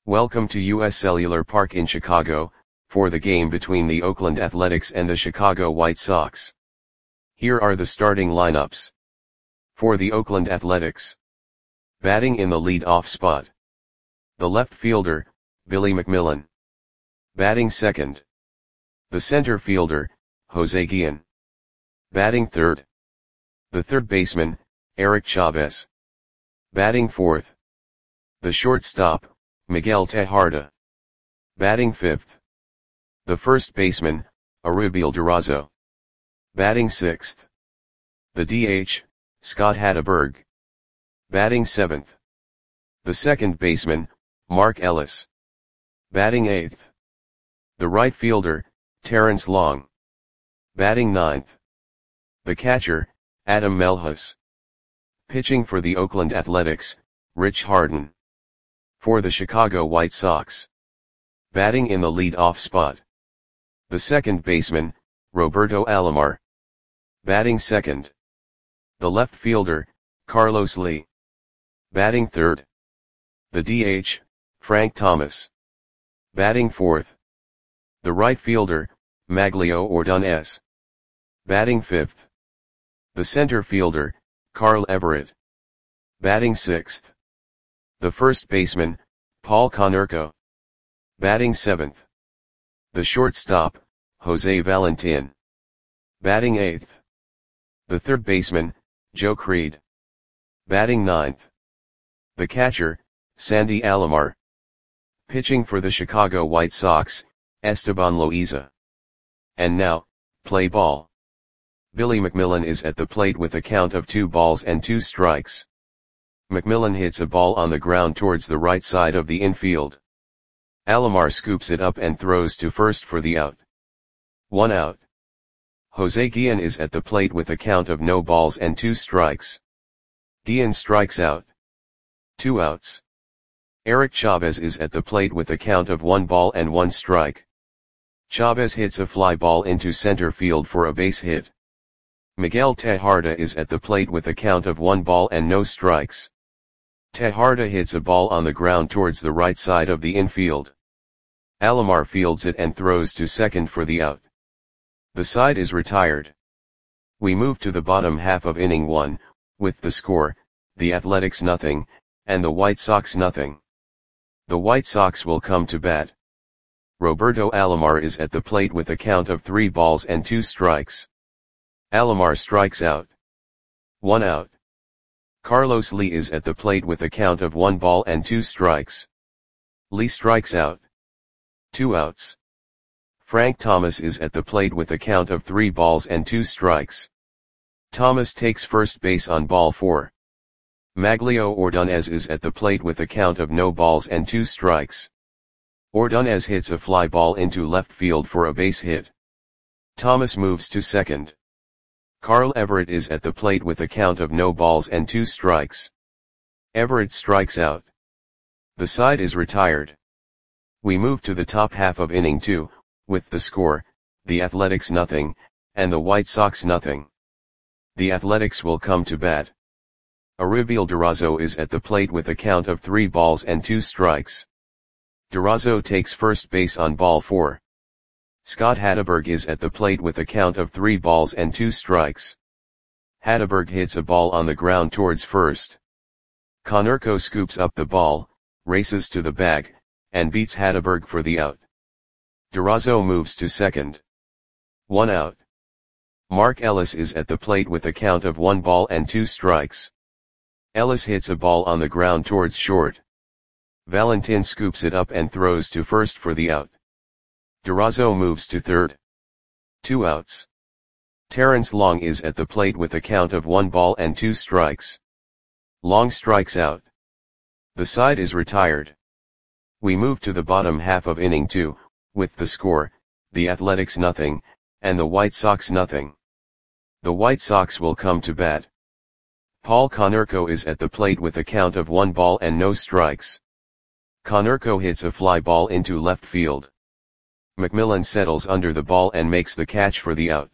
Welcome to US Cellular Park in Chicago, for the game between the Oakland Athletics and the Chicago White Sox. Here are the starting lineups. For the Oakland Athletics. Batting in the lead-off spot. The left fielder, Billy McMillon. Batting second. The center fielder, Jose Guillen. Batting third. The third baseman, Eric Chavez. Batting fourth. The shortstop, Miguel Tejada. Batting fifth. The first baseman, Arubiel Durazo. Batting sixth. The DH, Scott Hatteberg. Batting seventh. The second baseman, Mark Ellis. Batting eighth. The right fielder, Terrence Long. Batting ninth. The catcher, Adam Melhus. Pitching for the Oakland Athletics, Rich Harden. For the Chicago White Sox. Batting in the lead-off spot. The second baseman, Roberto Alomar. Batting second. The left fielder, Carlos Lee. Batting third. The DH, Frank Thomas. Batting fourth. The right fielder, Maglio Ordonez. Batting fifth. The center fielder, Carl Everett. Batting sixth. The first baseman, Paul Konerko. Batting seventh. The shortstop, Jose Valentin. Batting eighth. The third baseman, Joe Creed. Batting ninth. The catcher, Sandy Alomar. Pitching for the Chicago White Sox, Esteban Loaiza. And now, play ball. Billy McMillon is at the plate with a count of 2-2 McMillon hits a ball on the ground towards the right side of the infield. Alomar scoops it up and throws to first for the out. 1 out. Jose Guillen is at the plate with a count of 0-2. Guillen strikes out. 2 outs. Eric Chavez is at the plate with a count of 1-1. Chavez hits a fly ball into center field for a base hit. Miguel Tejada is at the plate with a count of 1-0. Tejada hits a ball on the ground towards the right side of the infield. Alomar fields it and throws to second for the out. The side is retired. We move to the bottom half of inning 1, with the score, the Athletics 0, and the White Sox 0. The White Sox will come to bat. Roberto Alomar is at the plate with a count of 3-2. Alomar strikes out. 1 out. Carlos Lee is at the plate with a count of 1-2. Lee strikes out. 2 outs. Frank Thomas is at the plate with a count of 3-2. Thomas takes first base on ball 4. Maglio Ordonez is at the plate with a count of 0-2. Ordonez hits a fly ball into left field for a base hit. Thomas moves to second. Carl Everett is at the plate with a count of 0-2. Everett strikes out. The side is retired. We move to the top half of inning 2, with the score, the Athletics 0, and the White Sox 0. The Athletics will come to bat. Arubiel Durazo is at the plate with a count of 3-2. Durazo takes first base on ball 4. Scott Hatteberg is at the plate with a count of 3-2. Hatteberg hits a ball on the ground towards first. Konerko scoops up the ball, races to the bag, and beats Hatteberg for the out. Durazo moves to second. 1 out. Mark Ellis is at the plate with a count of 1-2. Ellis hits a ball on the ground towards short. Valentin scoops it up and throws to first for the out. Durazo moves to third. 2 outs. Terrence Long is at the plate with a count of 1-2. Long strikes out. The side is retired. We move to the bottom half of inning 2, with the score, the Athletics 0, and the White Sox 0. The White Sox will come to bat. Paul Konerko is at the plate with a count of 1-0. Konerko hits a fly ball into left field. McMillon settles under the ball and makes the catch for the out.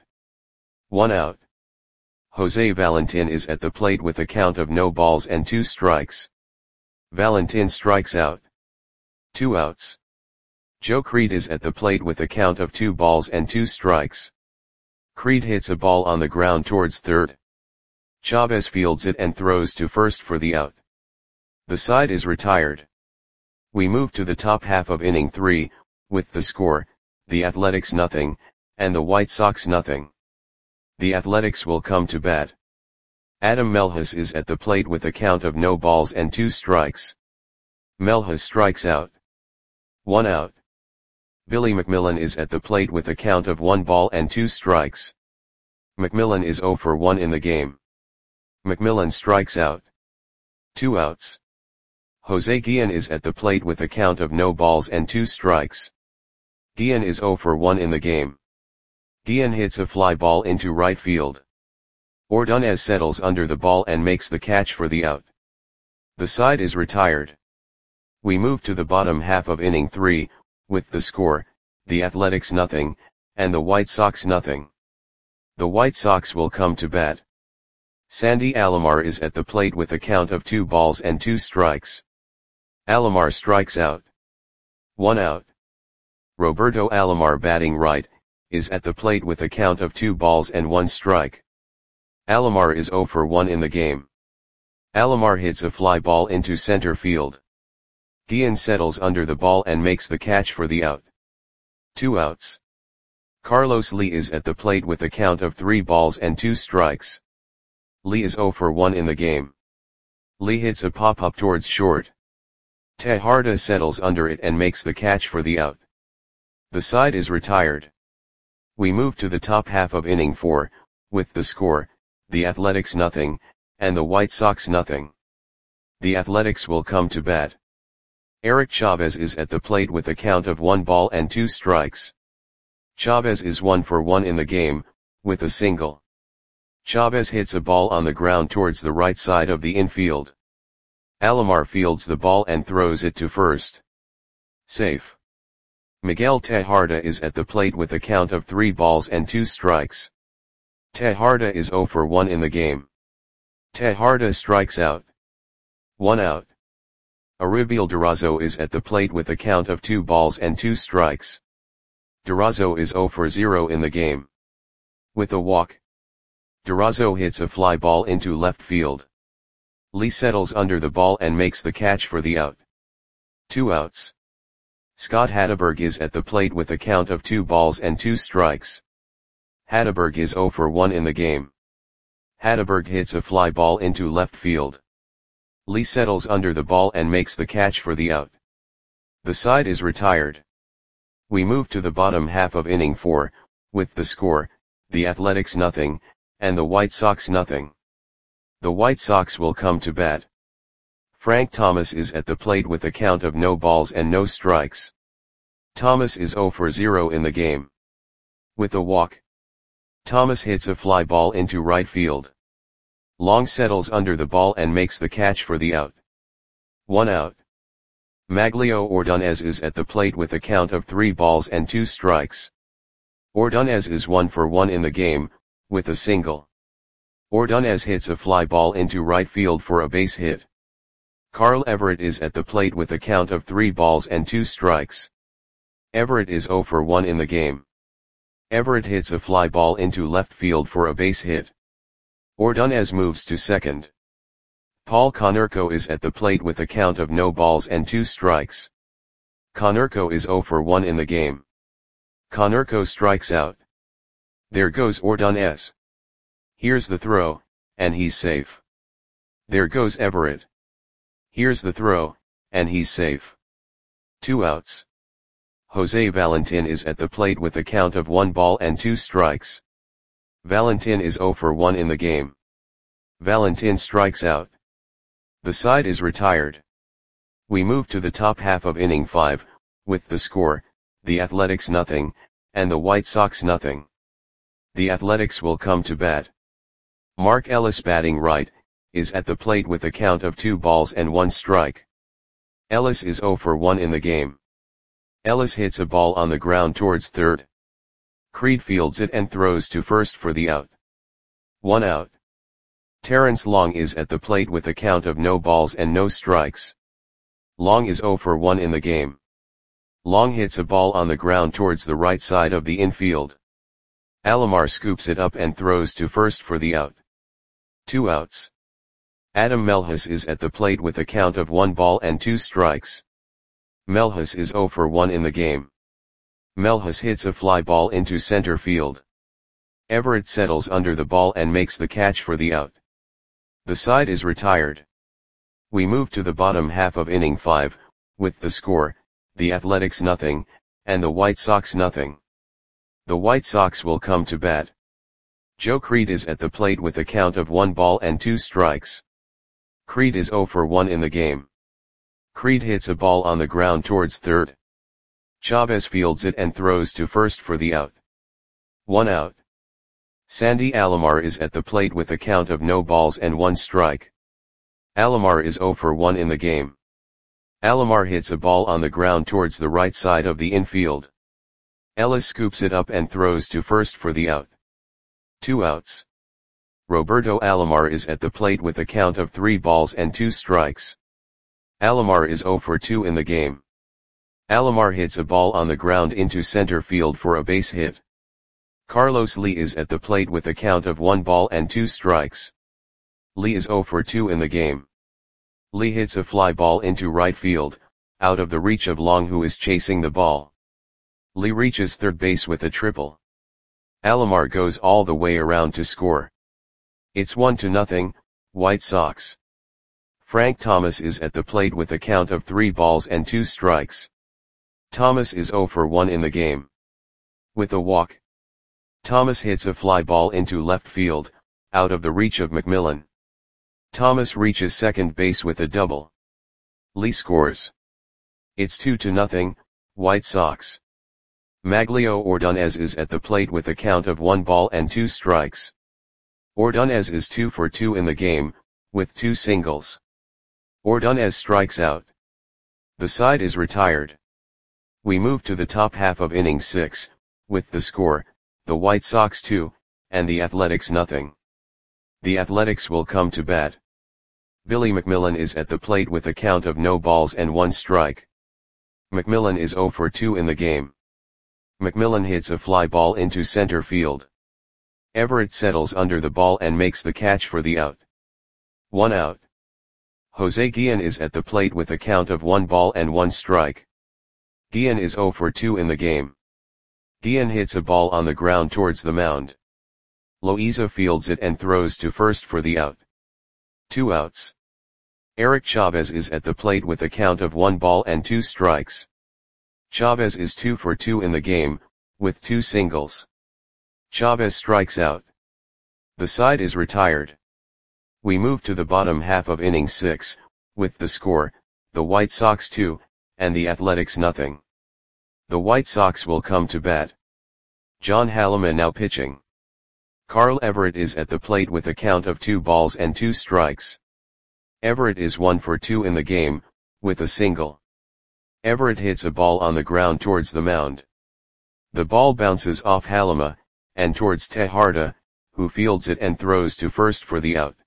1 out. Jose Valentin is at the plate with a count of 0-2. Valentin strikes out. 2 outs. Joe Creed is at the plate with a count of 2 balls and 2 strikes. Creed hits a ball on the ground towards third. Chavez fields it and throws to first for the out. The side is retired. We move to the top half of inning 3, with the score, the Athletics nothing, and the White Sox nothing. The Athletics will come to bat. Adam Melhus is at the plate with a count of no balls and 2 strikes. Melhus strikes out. 1 out. Billy McMillan is at the plate with a count of 1 ball and 2 strikes. McMillan is 0 for 1 in the game. McMillan strikes out. 2 outs. Jose Guillen is at the plate with a count of no balls and 2 strikes. Guillen is 0 for 1 in the game. Guillen hits a fly ball into right field. Ordonez settles under the ball and makes the catch for the out. The side is retired. We move to the bottom half of inning 3, with the score, the Athletics nothing, and the White Sox nothing. The White Sox will come to bat. Sandy Alomar is at the plate with a count of 2 balls and 2 strikes. Alomar strikes out. 1 out. Roberto Alomar, batting right, is at the plate with a count of 2 balls and 1 strike. Alomar is 0 for 1 in the game. Alomar hits a fly ball into center field. Guillen settles under the ball and makes the catch for the out. 2 outs. Carlos Lee is at the plate with a count of 3 balls and 2 strikes. Lee is 0 for 1 in the game. Lee hits a pop-up towards short. Tejada settles under it and makes the catch for the out. The side is retired. We move to the top half of inning 4, with the score, the Athletics nothing, and the White Sox nothing. The Athletics will come to bat. Eric Chavez is at the plate with a count of 1 ball and 2 strikes. Chavez is 1 for 1 in the game, with a single. Chavez hits a ball on the ground towards the right side of the infield. Alomar fields the ball and throws it to first. Safe. Miguel Tejada is at the plate with a count of 3 balls and 2 strikes. Tejada is 0 for 1 in the game. Tejada strikes out. 1 out. Aribiel Durazo is at the plate with a count of 2 balls and 2 strikes. Durazo is 0 for 0 in the game. With a walk. Durazo hits a fly ball into left field. Lee settles under the ball and makes the catch for the out. 2 outs. Scott Hatteberg is at the plate with a count of 2 balls and 2 strikes. Hatteberg is 0 for 1 in the game. Hatteberg hits a fly ball into left field. Lee settles under the ball and makes the catch for the out. The side is retired. We move to the bottom half of inning 4, with the score, the Athletics nothing, and the White Sox nothing. The White Sox will come to bat. Frank Thomas is at the plate with a count of no balls and no strikes. Thomas is 0 for 0 in the game. With a walk. Thomas hits a fly ball into right field. Long settles under the ball and makes the catch for the out. 1 out. Maglio Ordonez is at the plate with a count of 3 balls and 2 strikes. Ordonez is 1 for 1 in the game, with a single. Ordonez hits a fly ball into right field for a base hit. Carl Everett is at the plate with a count of 3 balls and 2 strikes. Everett is 0 for 1 in the game. Everett hits a fly ball into left field for a base hit. Ordonez moves to second. Paul Konerko is at the plate with a count of no balls and 2 strikes. Konerko is 0 for 1 in the game. Konerko strikes out. There goes Ordonez. Here's the throw, and he's safe. There goes Everett. Here's the throw, and he's safe. 2 outs. Jose Valentin is at the plate with a count of 1 ball and 2 strikes. Valentin is 0 for 1 in the game. Valentin strikes out. The side is retired. We move to the top half of inning 5, with the score, the Athletics nothing, and the White Sox nothing. The Athletics will come to bat. Mark Ellis, batting right, is at the plate with a count of 2 balls and 1 strike. Ellis is 0 for 1 in the game. Ellis hits a ball on the ground towards third. Creed fields it and throws to first for the out. 1 out. Terrence Long is at the plate with a count of no balls and no strikes. Long is 0 for 1 in the game. Long hits a ball on the ground towards the right side of the infield. Alomar scoops it up and throws to first for the out. 2 outs. Adam Melhus is at the plate with a count of 1 ball and 2 strikes. Melhus is 0 for 1 in the game. Melhus hits a fly ball into center field. Everett settles under the ball and makes the catch for the out. The side is retired. We move to the bottom half of inning 5, with the score, the Athletics nothing, and the White Sox nothing. The White Sox will come to bat. Joe Creed is at the plate with a count of 1 ball and 2 strikes. Creed is 0 for 1 in the game. Creed hits a ball on the ground towards third. Chavez fields it and throws to first for the out. 1 out. Sandy Alomar is at the plate with a count of no balls and 1 strike. Alomar is 0 for 1 in the game. Alomar hits a ball on the ground towards the right side of the infield. Ellis scoops it up and throws to first for the out. 2 outs. Roberto Alomar is at the plate with a count of 3 balls and 2 strikes. Alomar is 0 for 2 in the game. Alomar hits a ball on the ground into center field for a base hit. Carlos Lee is at the plate with a count of 1 ball and 2 strikes. Lee is 0 for 2 in the game. Lee hits a fly ball into right field, out of the reach of Long, who is chasing the ball. Lee reaches third base with a triple. Alomar goes all the way around to score. It's 1-0, White Sox. Frank Thomas is at the plate with a count of 3 balls and 2 strikes. Thomas is 0 for 1 in the game. With a walk, Thomas hits a fly ball into left field, out of the reach of McMillan. Thomas reaches second base with a double. Lee scores. It's 2-0, White Sox. Maglio Ordonez is at the plate with a count of 1 ball and 2 strikes. Ordonez is 2 for 2 in the game, with 2 singles. Ordonez strikes out. The side is retired. We move to the top half of inning 6, with the score, the White Sox 2, and the Athletics nothing. The Athletics will come to bat. Billy McMillan is at the plate with a count of no balls and 1 strike. McMillan is 0 for 2 in the game. McMillan hits a fly ball into center field. Everett settles under the ball and makes the catch for the out. 1 out. Jose Guillen is at the plate with a count of 1 ball and 1 strike. Guillen is 0 for 2 in the game. Guillen hits a ball on the ground towards the mound. Loaiza fields it and throws to first for the out. 2 outs. Eric Chavez is at the plate with a count of 1 ball and 2 strikes. Chavez is 2 for 2 in the game, with 2 singles. Chavez strikes out. The side is retired. We move to the bottom half of inning 6, with the score, the White Sox 2, and the Athletics nothing. The White Sox will come to bat. John Halleman now pitching. Carl Everett is at the plate with a count of 2 balls and 2 strikes. Everett is 1 for 2 in the game, with a single. Everett hits a ball on the ground towards the mound. The ball bounces off Halleman, and towards Tejada, who fields it and throws to first for the out.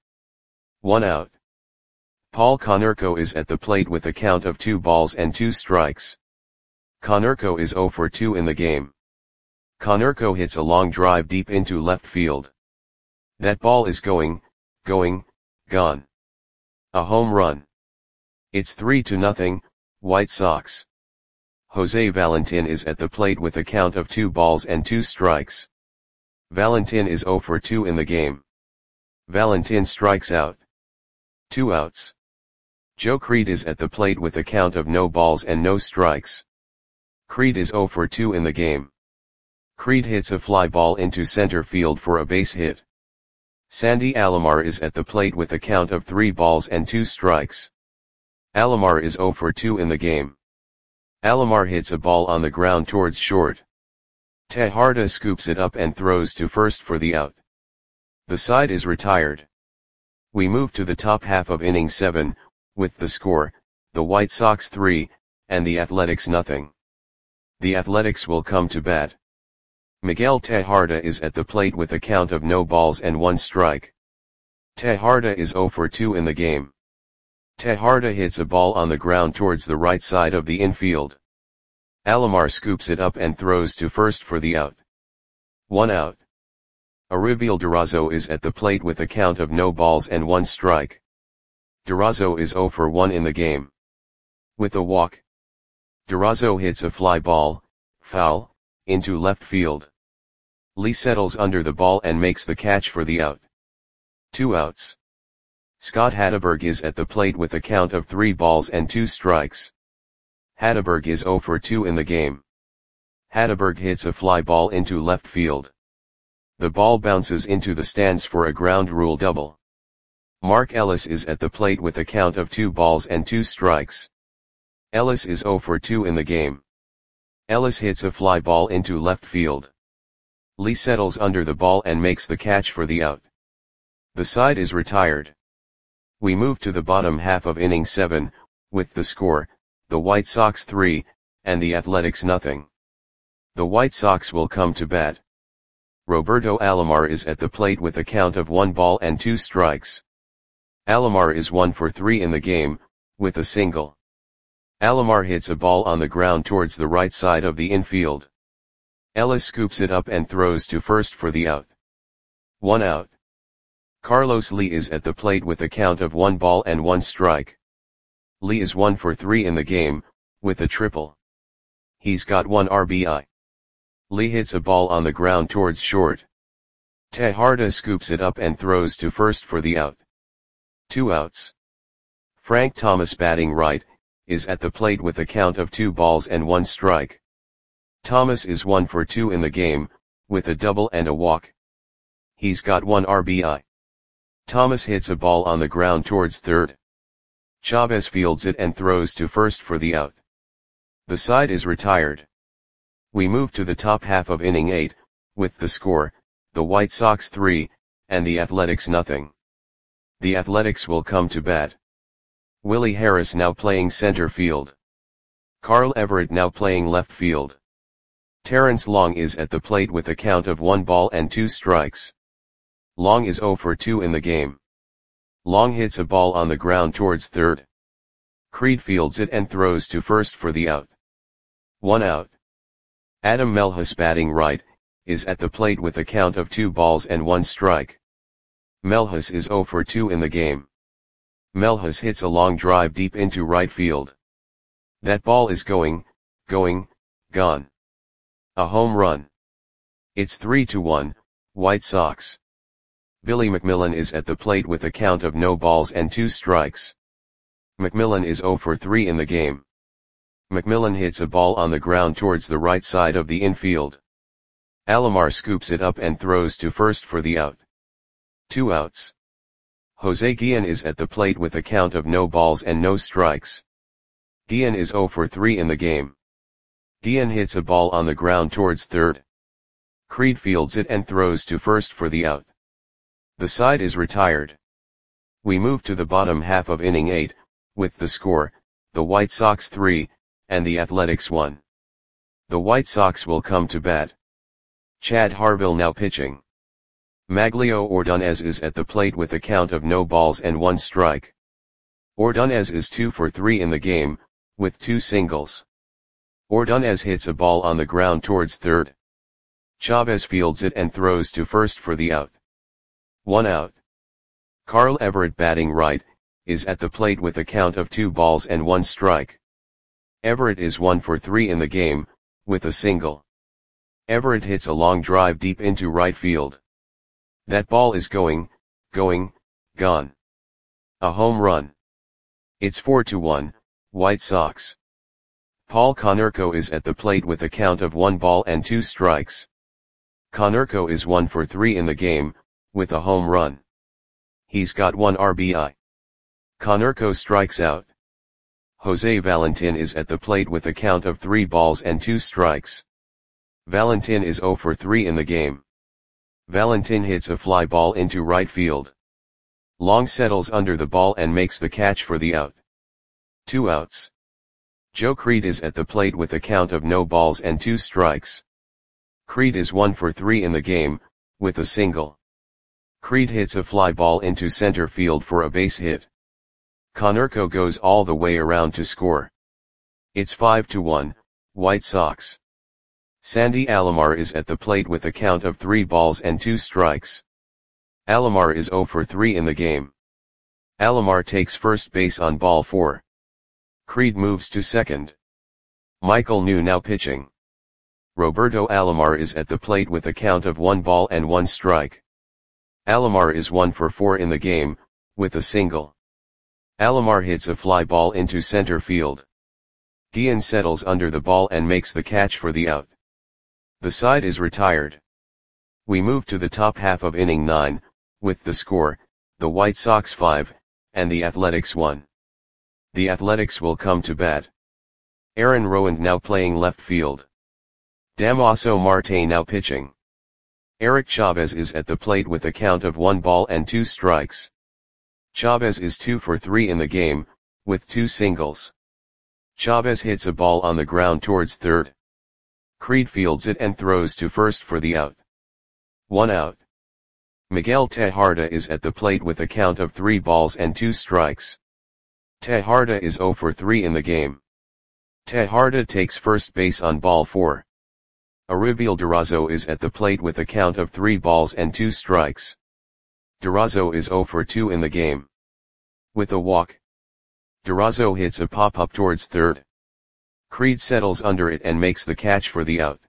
1 out. Paul Konerko is at the plate with a count of 2 balls and 2 strikes. Konerko is 0 for 2 in the game. Konerko hits a long drive deep into left field. That ball is gone. A home run. It's 3-0, White Sox. Jose Valentin is at the plate with a count of 2 balls and 2 strikes. Valentin is 0 for 2 in the game. Valentin strikes out. 2 outs. Joe Creed is at the plate with a count of no balls and no strikes. Creed is 0 for 2 in the game. Creed hits a fly ball into center field for a base hit. Sandy Alomar is at the plate with a count of 3 balls and 2 strikes. Alomar is 0 for 2 in the game. Alomar hits a ball on the ground towards short. Tejada scoops it up and throws to first for the out. The side is retired. We move to the top half of inning 7, with the score, the White Sox 3, and the Athletics nothing. The Athletics will come to bat. Miguel Tejada is at the plate with a count of no balls and 1 strike. Tejada is 0 for 2 in the game. Tejada hits a ball on the ground towards the right side of the infield. Alomar scoops it up and throws to first for the out. 1 out. Arubiel Durazo is at the plate with a count of no balls and 1 strike. Durazo is 0 for 1 in the game. With a walk, Durazo hits a fly ball, foul, into left field. Lee settles under the ball and makes the catch for the out. 2 outs. Scott Hatteberg is at the plate with a count of 3 balls and 2 strikes. Hatteberg is 0 for 2 in the game. Hatteberg hits a fly ball into left field. The ball bounces into the stands for a ground rule double. Mark Ellis is at the plate with a count of 2 balls and 2 strikes. Ellis is 0 for 2 in the game. Ellis hits a fly ball into left field. Lee settles under the ball and makes the catch for the out. The side is retired. We move to the bottom half of inning 7, with the score, the White Sox 3, and the Athletics nothing. The White Sox will come to bat. Roberto Alomar is at the plate with a count of 1 ball and 2 strikes. Alomar is 1 for 3 in the game, with a single. Alomar hits a ball on the ground towards the right side of the infield. Ellis scoops it up and throws to first for the out. 1 out. Carlos Lee is at the plate with a count of 1 ball and 1 strike. Lee is 1 for 3 in the game, with a triple. He's got 1 RBI. Lee hits a ball on the ground towards short. Tejarda scoops it up and throws to first for the out. 2 outs. Frank Thomas, batting right, is at the plate with a count of 2 balls and 1 strike. Thomas is 1 for 2 in the game, with a double and a walk. He's got 1 RBI. Thomas hits a ball on the ground towards third. Chavez fields it and throws to first for the out. The side is retired. We move to the top half of inning 8, with the score, the White Sox 3, and the Athletics nothing. The Athletics will come to bat. Willie Harris now playing center field. Carl Everett now playing left field. Terrence Long is at the plate with a count of 1 ball and 2 strikes. Long is 0 for 2 in the game. Long hits a ball on the ground towards third. Creed fields it and throws to first for the out. 1 out. Adam Melhus, batting right, is at the plate with a count of 2 balls and 1 strike. Melhus is 0 for 2 in the game. Melhus hits a long drive deep into right field. That ball is going, gone. A home run. It's 3-1, White Sox. Billy McMillan is at the plate with a count of no balls and 2 strikes. McMillan is 0 for 3 in the game. McMillan hits a ball on the ground towards the right side of the infield. Alomar scoops it up and throws to first for the out. 2 outs. Jose Guillen is at the plate with a count of no balls and no strikes. Guillen is 0 for 3 in the game. Guillen hits a ball on the ground towards third. Creed fields it and throws to first for the out. The side is retired. We move to the bottom half of inning 8, with the score, the White Sox 3, and the Athletics 1. The White Sox will come to bat. Chad Harville now pitching. Maglio Ordonez is at the plate with a count of no balls and 1 strike. Ordonez is 2 for 3 in the game, with 2 singles. Ordonez hits a ball on the ground towards third. Chavez fields it and throws to first for the out. 1 out. Carl Everett, batting right, is at the plate with a count of 2 balls and 1 strike. Everett is 1 for 3 in the game, with a single. Everett hits a long drive deep into right field. That ball is going, gone. A home run. It's 4-1, White Sox. Paul Konerko is at the plate with a count of 1 ball and 2 strikes. Konerko is 1 for 3 in the game, with a home run. He's got 1 RBI. Konerko strikes out. Jose Valentin is at the plate with a count of 3 balls and 2 strikes. Valentin is 0 for 3 in the game. Valentin hits a fly ball into right field. Long settles under the ball and makes the catch for the out. 2 outs. Joe Creed is at the plate with a count of no balls and 2 strikes. Creed is 1 for 3 in the game, with a single. Creed hits a fly ball into center field for a base hit. Konerko goes all the way around to score. It's 5-1, White Sox. Sandy Alomar is at the plate with a count of 3 balls and 2 strikes. Alomar is 0 for 3 in the game. Alomar takes first base on ball 4. Creed moves to second. Michael New now pitching. Roberto Alomar is at the plate with a count of 1 ball and 1 strike. Alomar is 1 for 4 in the game, with a single. Alomar hits a fly ball into center field. Guillen settles under the ball and makes the catch for the out. The side is retired. We move to the top half of inning 9, with the score, the White Sox 5, and the Athletics 1. The Athletics will come to bat. Aaron Rowand now playing left field. Damaso Marte now pitching. Eric Chavez is at the plate with a count of 1 ball and 2 strikes. Chavez is 2 for 3 in the game, with 2 singles. Chavez hits a ball on the ground towards third. Creed fields it and throws to first for the out. 1 out. Miguel Tejada is at the plate with a count of 3 balls and 2 strikes. Tejada is 0 for 3 in the game. Tejada takes first base on ball 4. Aribiel Durazo is at the plate with a count of 3 balls and 2 strikes. Durazo is 0 for 2 in the game. With a walk, Durazo hits a pop-up towards third. Creed settles under it and makes the catch for the out.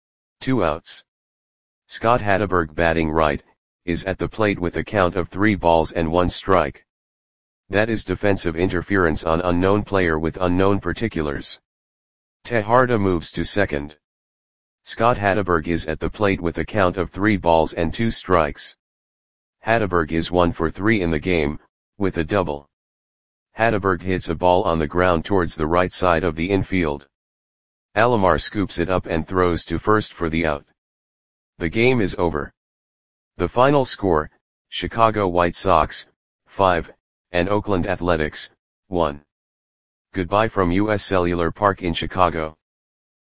2 outs. Scott Hatteberg batting right, is at the plate with a count of 3 balls and 1 strike. That is defensive interference on unknown player with unknown particulars. Tejada moves to second. Scott Hatteberg is at the plate with a count of 3 balls and 2 strikes. Hatteberg is 1 for 3 in the game, with a double. Hatteberg hits a ball on the ground towards the right side of the infield. Alomar scoops it up and throws to first for the out. The game is over. The final score, Chicago White Sox, 5, and Oakland Athletics, 1. Goodbye from US Cellular Park in Chicago.